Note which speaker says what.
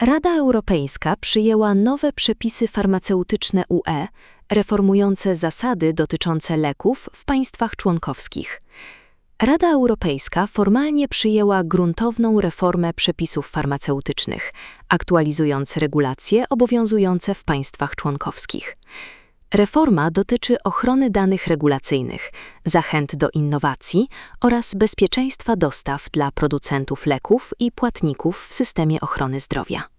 Speaker 1: Rada Europejska przyjęła nowe przepisy farmaceutyczne UE, reformujące zasady dotyczące leków w państwach członkowskich. Rada Europejska formalnie przyjęła gruntowną reformę przepisów farmaceutycznych, aktualizując regulacje obowiązujące w państwach członkowskich. Reforma dotyczy ochrony danych regulacyjnych, zachęt do innowacji oraz bezpieczeństwa dostaw dla producentów leków i płatników w systemie ochrony zdrowia.